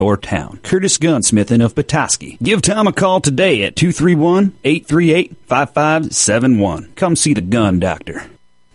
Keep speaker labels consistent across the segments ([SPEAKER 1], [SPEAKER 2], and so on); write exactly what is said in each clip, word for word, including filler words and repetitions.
[SPEAKER 1] or town. Curtis Gunsmithing of Petoskey. Give Tom a call today at two three one, eight three eight, five five seven one. Come see the gun doctor.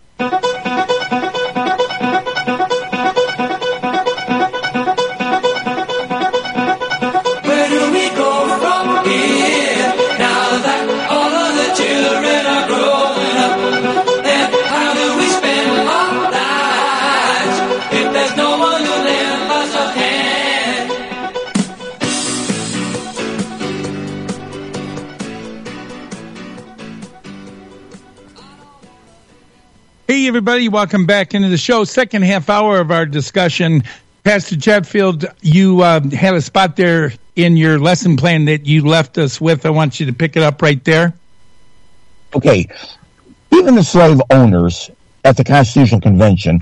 [SPEAKER 2] Hey, everybody. Welcome back into the show. Second half hour of our discussion. Pastor Chatfield, you uh, had a spot there in your lesson plan that you left us with. I want you to pick it up right there.
[SPEAKER 3] Okay. Even the slave owners at the Constitutional Convention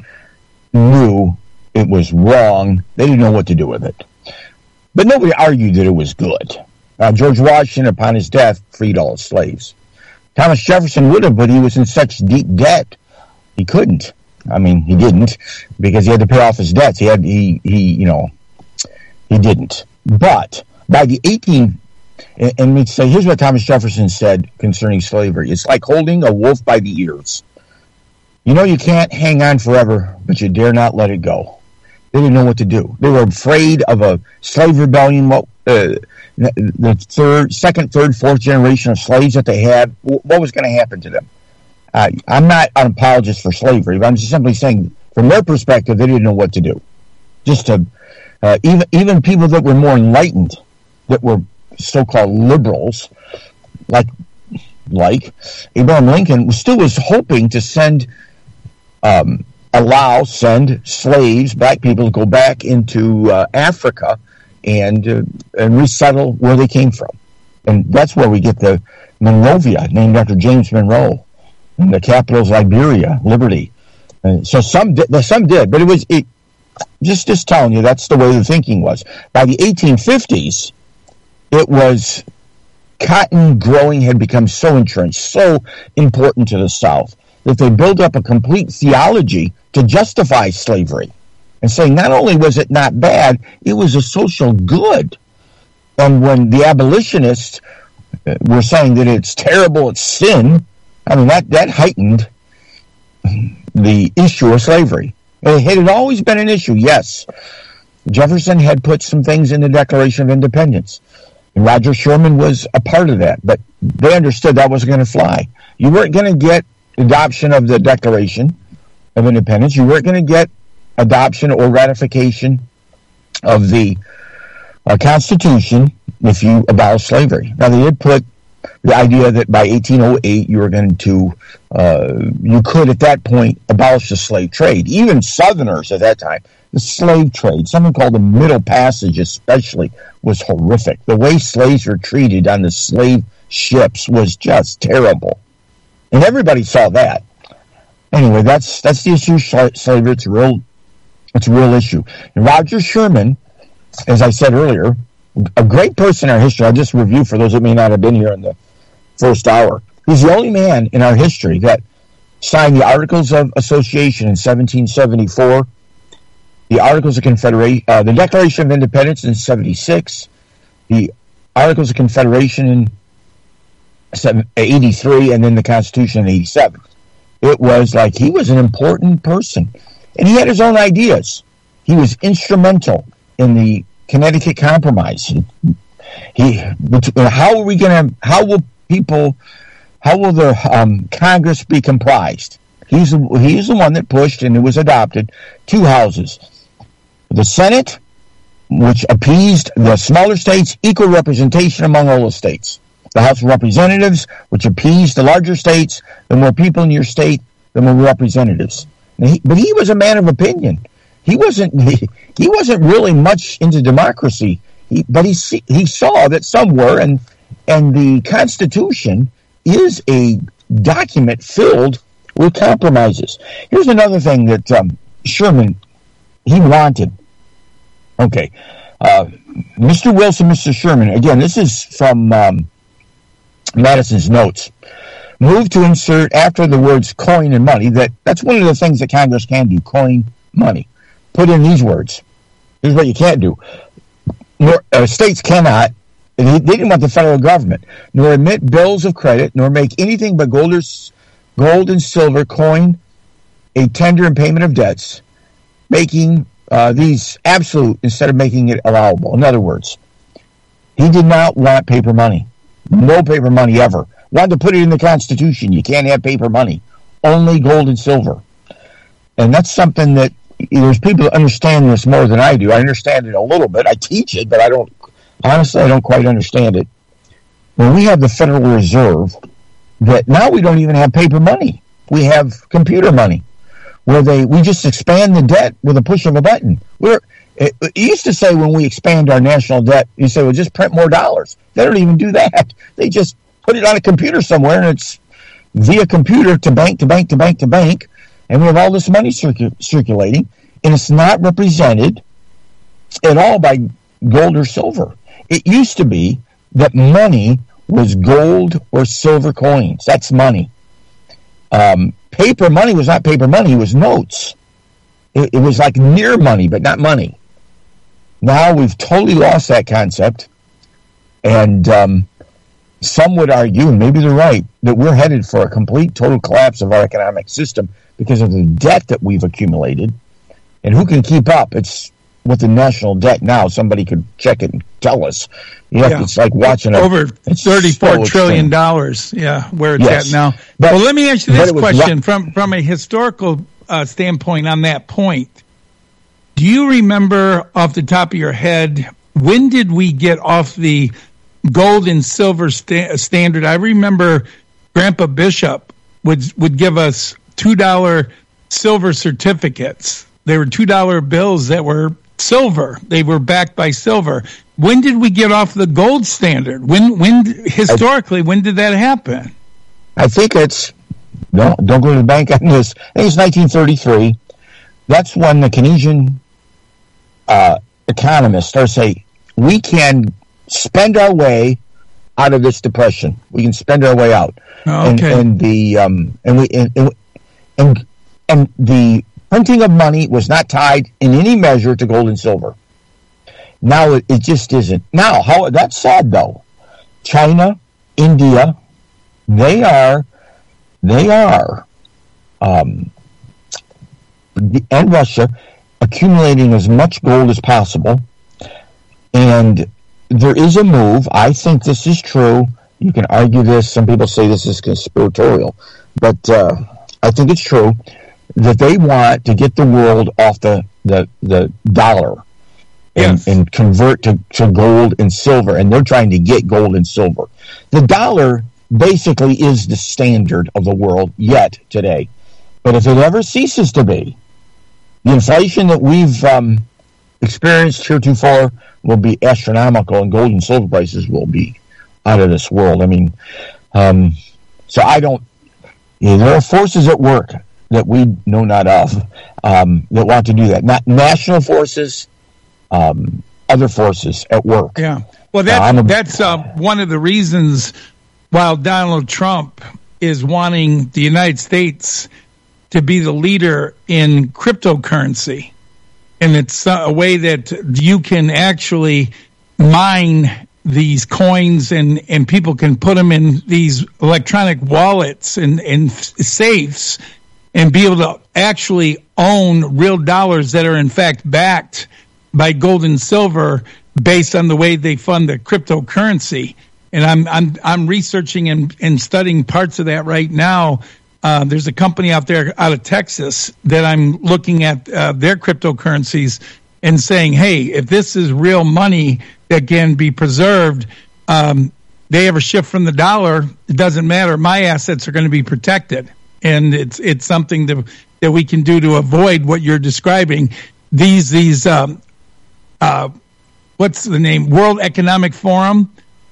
[SPEAKER 3] knew it was wrong. They didn't know what to do with it. But nobody argued that it was good. Uh, George Washington, upon his death, freed all his slaves. Thomas Jefferson would have, but he was in such deep debt. He couldn't. I mean, he didn't because he had to pay off his debts. He had, he, he, you know, he didn't. But by the eighteen, and, and we'd say, here's what Thomas Jefferson said concerning slavery. It's like holding a wolf by the ears. You know, you can't hang on forever, but you dare not let it go. They didn't know what to do. They were afraid of a slave rebellion. What, uh, the third, second, third, fourth generation of slaves that they had, what was going to happen to them? Uh, I'm not an apologist for slavery, but I'm just simply saying, from their perspective, they didn't know what to do. Just to, uh, even even people that were more enlightened, that were so-called liberals, like like Abraham Lincoln, still was hoping to send, um, allow, send slaves, black people, to go back into uh, Africa and uh, and resettle where they came from, and that's where we get the Monrovia, named after James Monroe. And the capital is Liberia, Liberty. And so some did, some did, but it was it, just just telling you that's the way the thinking was. By the eighteen fifties, it was cotton growing had become so entrenched, so important to the South that they built up a complete theology to justify slavery, and saying not only was it not bad, it was a social good. And when the abolitionists were saying that it's terrible, it's sin. I mean, that, that heightened the issue of slavery. It had always been an issue, yes. Jefferson had put some things in the Declaration of Independence, and Roger Sherman was a part of that, but they understood that wasn't going to fly. You weren't going to get adoption of the Declaration of Independence. You weren't going to get adoption or ratification of the uh, Constitution if you abolish slavery. Now, they did put the idea that by eighteen oh eight you were going to, uh, you could at that point abolish the slave trade. Even Southerners at that time, the slave trade, something called the Middle Passage especially, was horrific. The way slaves were treated on the slave ships was just terrible. And everybody saw that. Anyway, that's that's the issue of slavery. It's a real, it's a real issue. And Roger Sherman, as I said earlier, a great person in our history. I'll just review for those that may not have been here in the first hour. He's the only man in our history that signed the Articles of Association in seventeen seventy-four, the Articles of Confederation, uh, the Declaration of Independence in seventy-six, the Articles of Confederation in eighty-three, and then the Constitution in eighty-seven. It was like he was an important person, and he had his own ideas. He was instrumental in the Connecticut Compromise. He, how are we going to? How will people? How will the um, Congress be comprised? He's he's the one that pushed, and it was adopted, two houses: the Senate, which appeased the smaller states, equal representation among all the states; the House of Representatives, which appeased the larger states. The more people in your state, the more representatives. He, but he was a man of opinion. He wasn't. He, he wasn't really much into democracy. He, but he he saw that some were, and and the Constitution is a document filled with compromises. Here's another thing that um, Sherman he wanted. Okay, uh, Mister Wilson, Mister Sherman. Again, this is from um, Madison's notes. Moved to insert after the words coin and money. That that's one of the things that Congress can do: coin money. Put in these words. Here's what you can't do. nor, uh, states cannot, they, they didn't want the federal government, nor emit bills of credit, nor make anything but gold, or, gold and silver coin a tender in payment of debts, making uh, these absolute instead of making it allowable. In other words, he did not want paper money. No paper money ever. Wanted to put it in the Constitution. You can't have paper money. Only gold and silver. And that's something that there's people that understand this more than I do. I understand it a little bit. I teach it, but I don't, honestly, I don't quite understand it. When we have the Federal Reserve, that now we don't even have paper money. We have computer money, where they we just expand the debt with a push of a button. We're it, it used to say when we expand our national debt, you say, well, just print more dollars. They don't even do that. They just put it on a computer somewhere, and it's via computer to bank to bank to bank to bank, and we have all this money circu- circulating, and it's not represented at all by gold or silver. It used to be that money was gold or silver coins. That's money. Um, paper money was not paper money. It was notes. It, it was like near money, but not money. Now we've totally lost that concept. And um, some would argue, and maybe they're right, that we're headed for a complete, total collapse of our economic system because of the debt that we've accumulated. And who can keep up? It's with the national debt now. Somebody could check it and tell us. You know, yeah. It's like watching a,
[SPEAKER 2] over thirty-four trillion dollars. Yeah, where it's
[SPEAKER 3] yes.
[SPEAKER 2] at now.
[SPEAKER 3] But,
[SPEAKER 2] well, let me ask you this question
[SPEAKER 3] wa-
[SPEAKER 2] from from a historical uh, standpoint on that point. Do you remember off the top of your head, when did we get off the gold and silver sta- standard? I remember Grandpa Bishop would would give us two dollar silver certificates. They were two dollar bills that were silver. They were backed by silver. When did we get off the gold standard? When, when historically, when did that happen?
[SPEAKER 3] I think it's, no, don't go to the bank on this. I think it's nineteen thirty-three. That's when the Keynesian uh, economists start saying, we can spend our way out of this depression. We can spend our way out.
[SPEAKER 2] Oh, okay.
[SPEAKER 3] And, and the, um, and we, and, and, and the printing of money was not tied in any measure to gold and silver. Now it, it just isn't. Now, how that's sad though. China, India, they are, they are, um, and Russia accumulating as much gold as possible. And there is a move. I think this is true. You can argue this. Some people say this is conspiratorial, but uh, I think it's true that they want to get the world off the, the, the dollar and, yes. and convert to, to gold and silver, and they're trying to get gold and silver. The dollar basically is the standard of the world yet today. But if it ever ceases to be, the inflation that we've um, experienced heretofore will be astronomical, and gold and silver prices will be out of this world. I mean, um, so I don't, you know, there are forces at work that we know not of, um, that want to do that. Not national forces, um, other forces at work.
[SPEAKER 2] Yeah. Well, that's, uh, a, that's uh, one of the reasons while Donald Trump is wanting the United States to be the leader in cryptocurrency. And it's a way that you can actually mine these coins and, and people can put them in these electronic wallets and, and safes and be able to actually own real dollars that are in fact backed by gold and silver based on the way they fund the cryptocurrency. And I'm I'm I'm researching and, and studying parts of that right now. Uh, there's a company out there out of Texas that I'm looking at uh, their cryptocurrencies and saying, hey, if this is real money that can be preserved, um, they ever shift from the dollar, it doesn't matter. My assets are going to be protected. And it's it's something that that we can do to avoid what you're describing. These these um, uh, what's the name? World Economic Forum.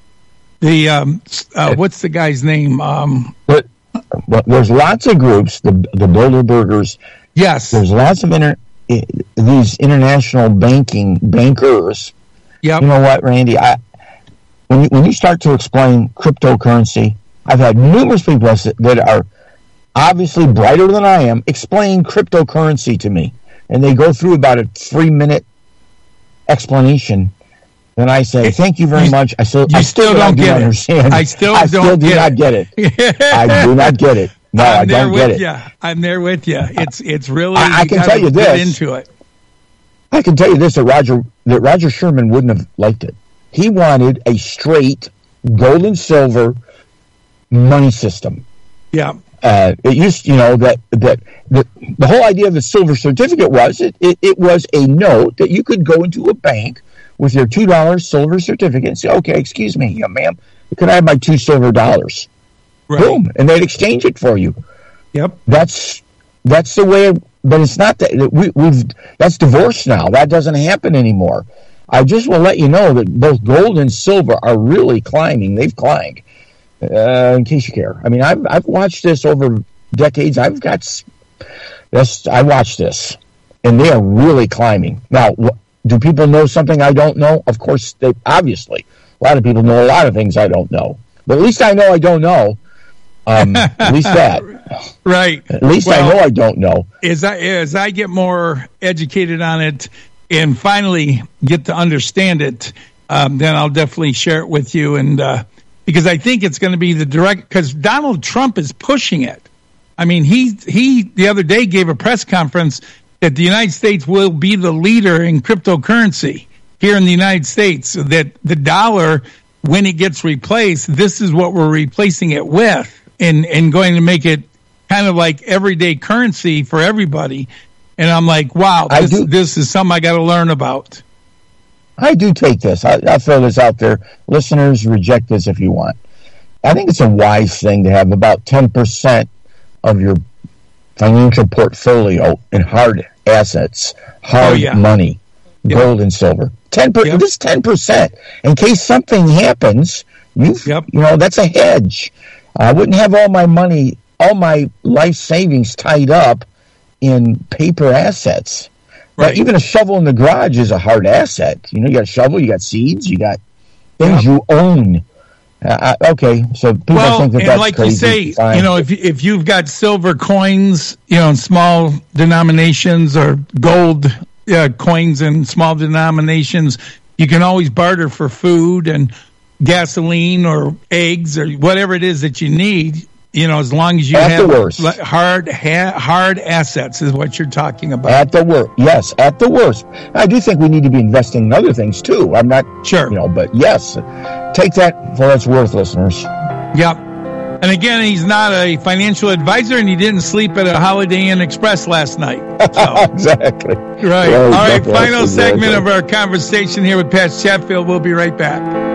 [SPEAKER 2] The um, uh, what's the guy's name? Um,
[SPEAKER 3] but, but there's lots of groups. The the Bilderbergers.
[SPEAKER 2] Yes.
[SPEAKER 3] There's lots of inter, these international banking bankers.
[SPEAKER 2] Yep.
[SPEAKER 3] You know what, Randy? I when you, when you start to explain cryptocurrency, I've had numerous people that are obviously brighter than I am explain cryptocurrency to me, and they go through about a three minute explanation, Then I say, thank you very
[SPEAKER 2] you,
[SPEAKER 3] much. I still,
[SPEAKER 2] you
[SPEAKER 3] I
[SPEAKER 2] still,
[SPEAKER 3] still
[SPEAKER 2] don't
[SPEAKER 3] do
[SPEAKER 2] get
[SPEAKER 3] understand.
[SPEAKER 2] it. I still
[SPEAKER 3] I
[SPEAKER 2] don't
[SPEAKER 3] still do
[SPEAKER 2] get
[SPEAKER 3] not
[SPEAKER 2] it.
[SPEAKER 3] get it. I do not get it. No,
[SPEAKER 2] I'm
[SPEAKER 3] I
[SPEAKER 2] there
[SPEAKER 3] don't
[SPEAKER 2] with
[SPEAKER 3] get it.
[SPEAKER 2] you. I'm there with you. It's it's really.
[SPEAKER 3] I, I
[SPEAKER 2] you
[SPEAKER 3] can tell you
[SPEAKER 2] get
[SPEAKER 3] this.
[SPEAKER 2] into it.
[SPEAKER 3] I can tell you this: that Roger that Roger Sherman wouldn't have liked it. He wanted a straight gold and silver money system.
[SPEAKER 2] Yeah.
[SPEAKER 3] Uh, it used, you know, that that the, the whole idea of the silver certificate was it, it, it was a note that you could go into a bank with your two dollars silver certificate and say, okay, excuse me, yeah, ma'am, could I have my two silver dollars?
[SPEAKER 2] Right.
[SPEAKER 3] Boom, and they'd exchange it for you.
[SPEAKER 2] Yep.
[SPEAKER 3] That's that's the way. But it's not that we, we've that's divorced now. That doesn't happen anymore. I just will let you know that both gold and silver are really climbing. They've climbed. Uh, in case you care, I mean, I've I've watched this over decades. I've got this. I watched this, and they are really climbing. Now, do people know something I don't know? Of course, they obviously. A lot of people know a lot of things I don't know, but at least I know I don't know. Um, at least that.
[SPEAKER 2] Right.
[SPEAKER 3] At least well, I know I don't know.
[SPEAKER 2] As I as I get more educated on it and finally get to understand it, um, then I'll definitely share it with you. And uh, because I think it's going to be the direct, because Donald Trump is pushing it. I mean, he he the other day gave a press conference that the United States will be the leader in cryptocurrency here in the United States. That the dollar, when it gets replaced, this is what we're replacing it with. And, and going to make it kind of like everyday currency for everybody. And I'm like, wow, this, this is something I got to learn about.
[SPEAKER 3] I do take this. I, I'll throw this out there. Listeners, reject this if you want. I think it's a wise thing to have about ten percent of your financial portfolio in hard assets, hard oh, yeah. money, yep. gold and silver. ten percent, yep. Just ten percent. In case something happens, you've, yep. you know, that's a hedge. I wouldn't have all my money, all my life savings tied up in paper assets. Right. But even a shovel in the garage is a hard asset. You know, you got a shovel, you got seeds, you got things yeah. you own. Uh, okay, so people
[SPEAKER 2] well,
[SPEAKER 3] think that
[SPEAKER 2] and
[SPEAKER 3] that's
[SPEAKER 2] like
[SPEAKER 3] crazy.
[SPEAKER 2] You say,
[SPEAKER 3] Fine.
[SPEAKER 2] you know, if if you've got silver coins, you know, in small denominations, or gold uh, coins in small denominations, you can always barter for food and gasoline or eggs or whatever it is that you need, you know, as long as you
[SPEAKER 3] at
[SPEAKER 2] have
[SPEAKER 3] the worst.
[SPEAKER 2] hard ha- hard assets is what you're talking about.
[SPEAKER 3] At the worst, yes, at the worst. I do think we need to be investing in other things too. I'm not
[SPEAKER 2] sure,
[SPEAKER 3] you know, but yes, take that for what it's worth, listeners.
[SPEAKER 2] Yep. And again, he's not a financial advisor, and he didn't sleep at a Holiday Inn Express last night. So.
[SPEAKER 3] Exactly.
[SPEAKER 2] Right. Yeah, All right, final segment of our conversation here with Pat Chatfield. We'll be right back.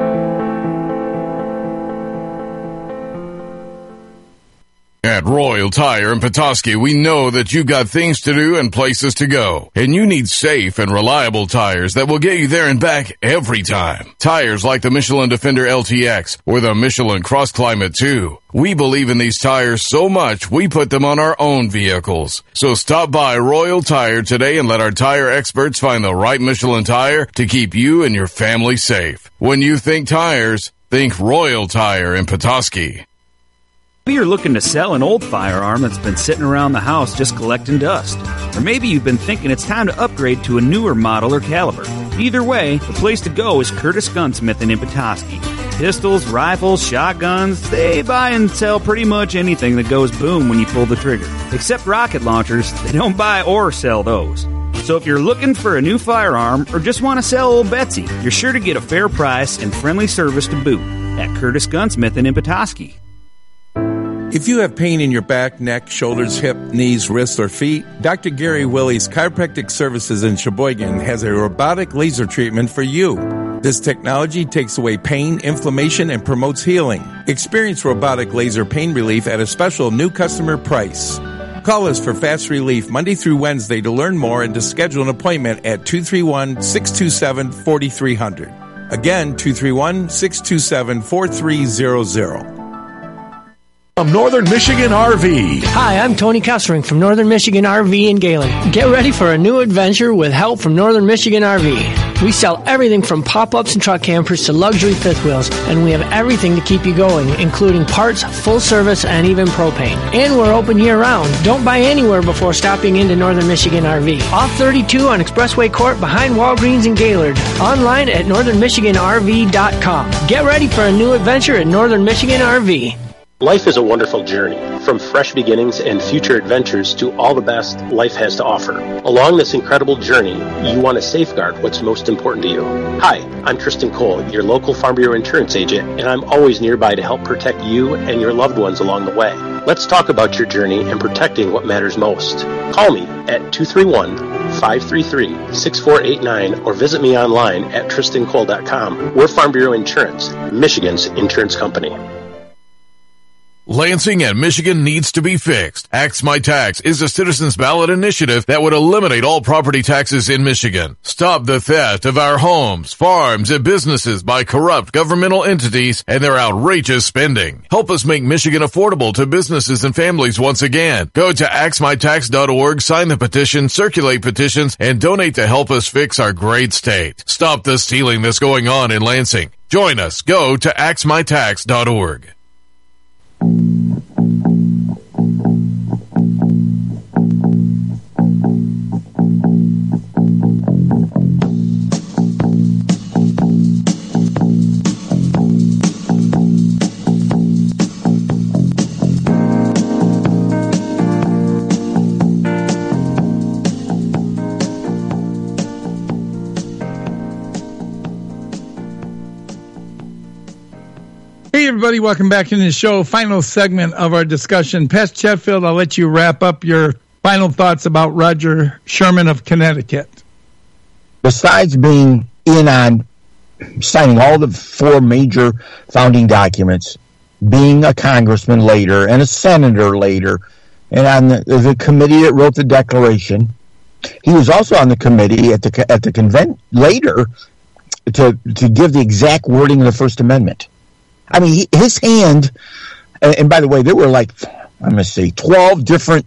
[SPEAKER 4] At Royal Tire in Petoskey, we know that you got things to do and places to go, and you need safe and reliable tires that will get you there and back every time. Tires like the Michelin Defender L T X or the Michelin Cross Climate two. We believe in these tires so much, we put them on our own vehicles. So stop by Royal Tire today and let our tire experts find the right Michelin tire to keep you and your family safe. When you think tires, think Royal Tire in Petoskey.
[SPEAKER 1] Maybe you're looking to sell an old firearm that's been sitting around the house just collecting dust. Or maybe you've been thinking it's time to upgrade to a newer model or caliber. Either way, the place to go is Curtis Gunsmith in Petoskey. Pistols, rifles, shotguns, they buy and sell pretty much anything that goes boom when you pull the trigger. Except rocket launchers, they don't buy or sell those. So if you're looking for a new firearm or just want to sell old Betsy, you're sure to get a fair price and friendly service to boot at Curtis Gunsmith in Petoskey.
[SPEAKER 5] If you have pain in your back, neck, shoulders, hip, knees, wrists, or feet, Doctor Gary Willie's Chiropractic Services in Sheboygan has a robotic laser treatment for you. This technology takes away pain, inflammation, and promotes healing. Experience robotic laser pain relief at a special new customer price. Call us for fast relief Monday through Wednesday to learn more and to schedule an appointment at two three one, six two seven, four three zero zero. Again, two three one, six two seven, four three zero zero.
[SPEAKER 6] From Northern Michigan R V.
[SPEAKER 7] Hi, I'm Tony Kessering from Northern Michigan R V in Galen. Get ready for a new adventure with help from Northern Michigan R V. We sell everything from pop-ups and truck campers to luxury fifth wheels, and we have everything to keep you going, including parts, full service, and even propane. And we're open year-round. Don't buy anywhere before stopping into Northern Michigan R V. Off thirty-two on Expressway Court behind Walgreens in Gaylord. Online at northern michigan r v dot com. Get ready for a new adventure at Northern Michigan R V.
[SPEAKER 8] Life is a wonderful journey, from fresh beginnings and future adventures to all the best life has to offer. Along this incredible journey, you want to safeguard what's most important to you. Hi, I'm Tristan Cole, your local Farm Bureau insurance agent, and I'm always nearby to help protect you and your loved ones along the way. Let's talk about your journey and protecting what matters most. Call me at two three one, five three three, six four eight nine or visit me online at tristan cole dot com. We're Farm Bureau Insurance, Michigan's insurance company.
[SPEAKER 4] Lansing and Michigan needs to be fixed. Axe My Tax is a citizens ballot initiative that would eliminate all property taxes in Michigan. Stop the theft of our homes, farms, and businesses by corrupt governmental entities and their outrageous spending. Help us make Michigan affordable to businesses and families once again. Go to axe my tax dot org, sign the petition, circulate petitions, and donate to help us fix our great state. Stop the stealing that's going on in Lansing. Join us. Go to axe my tax dot org.
[SPEAKER 2] Hey, everybody, welcome back into the show. Final segment of our discussion. Pastor Chatfield, I'll let you wrap up your final thoughts about Roger Sherman of Connecticut.
[SPEAKER 3] Besides being in on signing all the four major founding documents, being a congressman later and a senator later, and on the, the committee that wrote the Declaration, he was also on the committee at the at the convent later to to give the exact wording of the First Amendment. I mean, he, his hand, and, and by the way, there were like, I'm going to say, twelve different,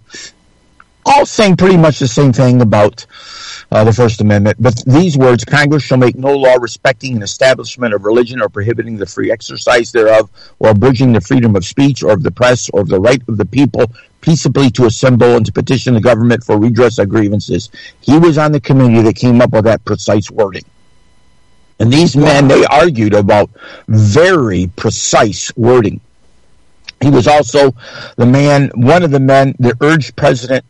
[SPEAKER 3] all saying pretty much the same thing about uh, the First Amendment. But these words, Congress shall make no law respecting an establishment of religion or prohibiting the free exercise thereof, or abridging the freedom of speech or of the press or of the right of the people peaceably to assemble and to petition the government for redress of grievances. He was on the committee that came up with that precise wording. And these men, they argued about very precise wording. He was also the man, one of the men that urged President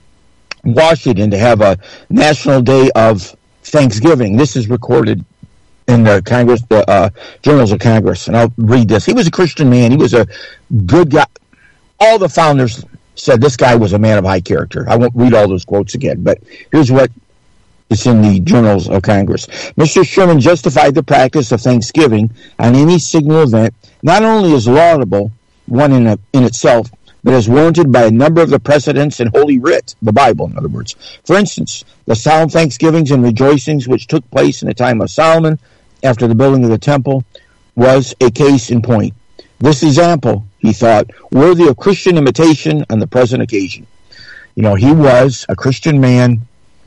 [SPEAKER 3] Washington to have a National Day of Thanksgiving. This is recorded in the Congress, the uh, Journals of Congress, and I'll read this. He was a Christian man. He was a good guy. All the founders said this guy was a man of high character. I won't read all those quotes again, but here's what it's in the Journals of Congress. Mister Sherman justified the practice of Thanksgiving on any signal event, not only as laudable, one in, a, in itself, but as warranted by a number of the precedents in Holy Writ, the Bible, in other words. For instance, the solemn thanksgivings and rejoicings which took place in the time of Solomon after the building of the temple was a case in point. This example, he thought, worthy of Christian imitation on the present occasion. You know, he was a Christian man,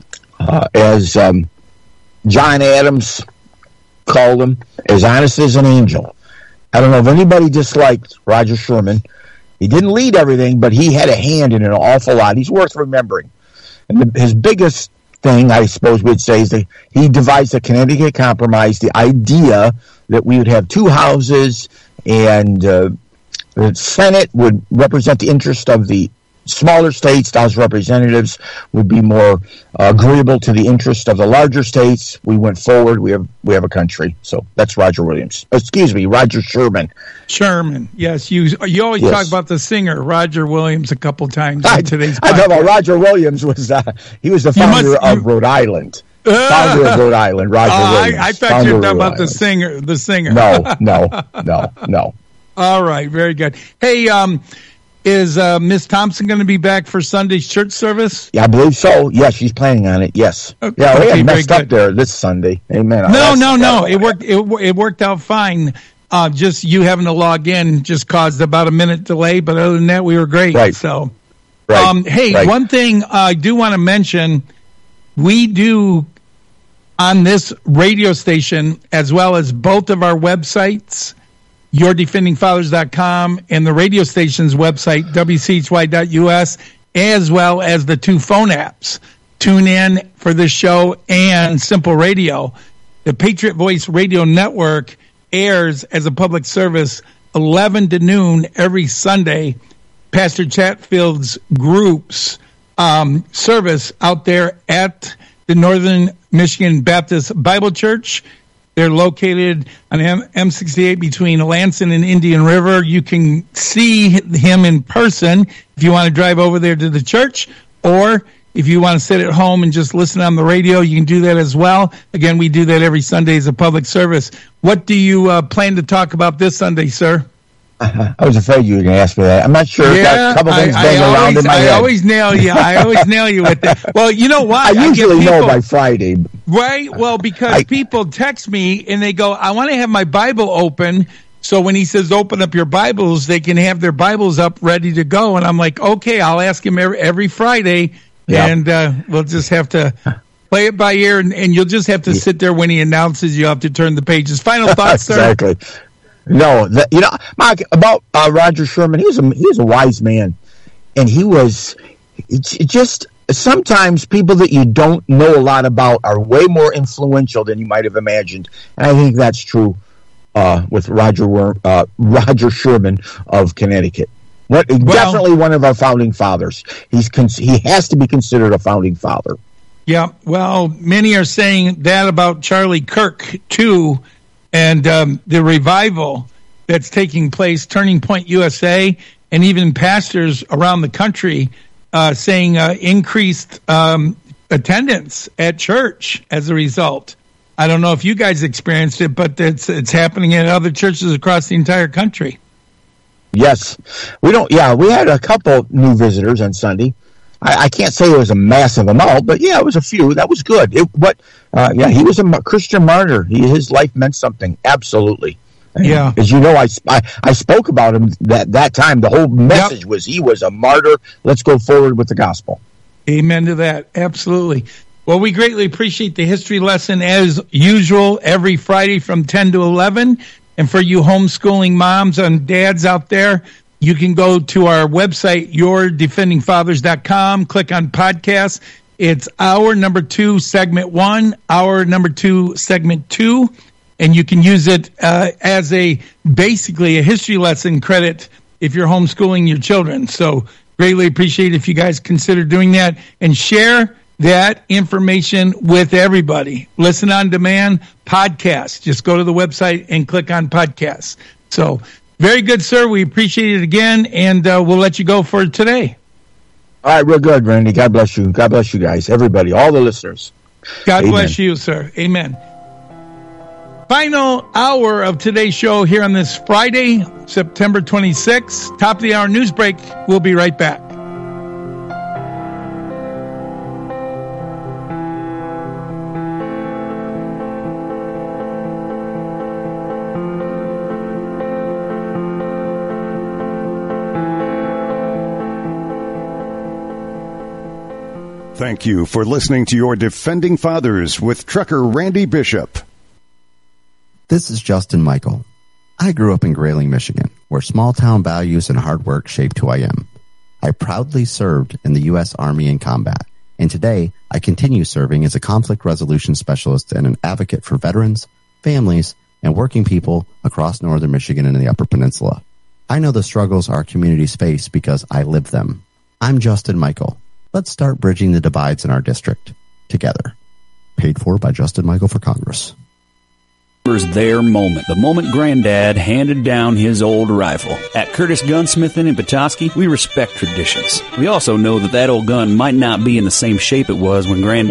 [SPEAKER 3] Uh, as um, John Adams called him, as honest as an angel. I don't know if anybody disliked Roger Sherman. He didn't lead everything, but he had a hand in an awful lot. He's worth remembering. And the, his biggest thing, I suppose we'd say, is that he devised the Connecticut Compromise, the idea that we would have two houses and uh, the Senate would represent the interest of the smaller states. The House of Representatives would be more uh, agreeable to the interest of the larger states. We went forward. We have we have a country. So that's Roger Williams. Excuse me, Roger Sherman.
[SPEAKER 2] Sherman. Yes, you you always yes. talk about the singer Roger Williams a couple times
[SPEAKER 3] I,
[SPEAKER 2] in today's
[SPEAKER 3] I know about Roger Williams was uh, he was the founder must, of you, Rhode Island. Uh, founder of Rhode Island, Roger uh, Williams.
[SPEAKER 2] I, I thought you were talking about Island. the singer. The singer.
[SPEAKER 3] No, no, no, no.
[SPEAKER 2] All right, very good. Hey, um. Is uh, Miss Thompson going to be back for Sunday's church service?
[SPEAKER 3] Yeah, I believe so. Yeah, she's planning on it. Yes.
[SPEAKER 2] Okay.
[SPEAKER 3] Yeah, we
[SPEAKER 2] okay,
[SPEAKER 3] had messed up there this Sunday. Amen.
[SPEAKER 2] No, no, no. It worked. It, it worked out fine. Uh, just you having to log in just caused about a minute delay, but other than that, we were great.
[SPEAKER 3] Right.
[SPEAKER 2] So,
[SPEAKER 3] right.
[SPEAKER 2] Um, hey,
[SPEAKER 3] right.
[SPEAKER 2] one thing I do want to mention, we do on this radio station, as well as both of our websites, your defending fathers dot com and the radio station's website, W C H Y dot U S, as well as the two phone apps, Tune In for this show and Simple Radio. The Patriot Voice Radio Network airs as a public service eleven to noon every Sunday. Pastor Chatfield's group's um, service out there at the Northern Michigan Baptist Bible Church. They're located on M sixty-eight between Lansing and Indian River. You can see him in person if you want to drive over there to the church, or if you want to sit at home and just listen on the radio, you can do that as well. Again, we do that every Sunday as a public service. What do you uh, plan to talk about this Sunday, sir?
[SPEAKER 3] I was afraid you were going to ask me that. I'm not sure.
[SPEAKER 2] Yeah,
[SPEAKER 3] Got a couple things
[SPEAKER 2] I,
[SPEAKER 3] going
[SPEAKER 2] I
[SPEAKER 3] around
[SPEAKER 2] always,
[SPEAKER 3] in my
[SPEAKER 2] I
[SPEAKER 3] head.
[SPEAKER 2] always nail you. I always nail you with that. Well, you know what?
[SPEAKER 3] I usually
[SPEAKER 2] I get people,
[SPEAKER 3] know by Friday.
[SPEAKER 2] Right? Well, because
[SPEAKER 3] I,
[SPEAKER 2] people text me and they go, I want to have my Bible open. So when he says open up your Bibles, they can have their Bibles up ready to go. And I'm like, okay, I'll ask him every, every Friday. Yeah. And uh, we'll just have to play it by ear. And, and you'll just have to yeah. sit there when he announces you have to turn the pages. Final thoughts, sir?
[SPEAKER 3] Exactly. No, the, you know, Mark, about uh, Roger Sherman, he was a he was a wise man, and he was it's it just sometimes people that you don't know a lot about are way more influential than you might have imagined, and I think that's true uh, with Roger uh, Roger Sherman of Connecticut. What well, definitely one of our founding fathers. He's con- he has to be considered a founding father.
[SPEAKER 2] Yeah, well, many are saying that about Charlie Kirk too. And um, the revival that's taking place, Turning Point U S A, and even pastors around the country uh, saying uh, increased um, attendance at church as a result. I don't know if you guys experienced it, but it's it's happening at other churches across the entire country.
[SPEAKER 3] Yes, we don't. Yeah, we had a couple new visitors on Sunday. I, I can't say it was a massive amount, but yeah, it was a few. That was good. It, but uh, yeah, he was a Christian martyr. He, his life meant something. Absolutely. And
[SPEAKER 2] yeah.
[SPEAKER 3] As you know, I, I, I spoke about him that, that time. The whole message yep. was he was a martyr. Let's go forward with the gospel.
[SPEAKER 2] Amen to that. Absolutely. Well, we greatly appreciate the history lesson as usual every Friday from ten to eleven. And for you homeschooling moms and dads out there, you can go to our website, your defending fathers dot com, click on podcasts. It's hour number two, segment one, hour number two, segment two, and you can use it uh, as a basically a history lesson credit if you're homeschooling your children. So greatly appreciate if you guys consider doing that and share that information with everybody. Listen on demand, podcast. Just go to the website and click on podcasts. So very good, sir. We appreciate it again, and uh, we'll let you go for today.
[SPEAKER 3] All right, real good, Randy. God bless you. God bless you guys, everybody, all the listeners.
[SPEAKER 2] God
[SPEAKER 3] Amen. Bless
[SPEAKER 2] you, sir. Amen. Final hour of today's show here on this Friday, September twenty-sixth. Top of the hour news break. We'll be right back.
[SPEAKER 6] Thank you for listening to your Defending Fathers with Trucker Randy Bishop.
[SPEAKER 9] This is Justin Michael. I grew up in Grayling, Michigan, where small-town values and hard work shaped who I am. I proudly served in the U S Army in combat, and today I continue serving as a conflict resolution specialist and an advocate for veterans, families, and working people across northern Michigan and the Upper Peninsula. I know the struggles our communities face because I live them. I'm Justin Michael. Let's start bridging the divides in our district together. Paid for by Justin Michael for Congress.
[SPEAKER 1] Their moment, the moment Granddad handed down his old rifle. At Curtis Gunsmithing in Petoskey, we respect traditions. We also know that that old gun might not be in the same shape it was when Granddad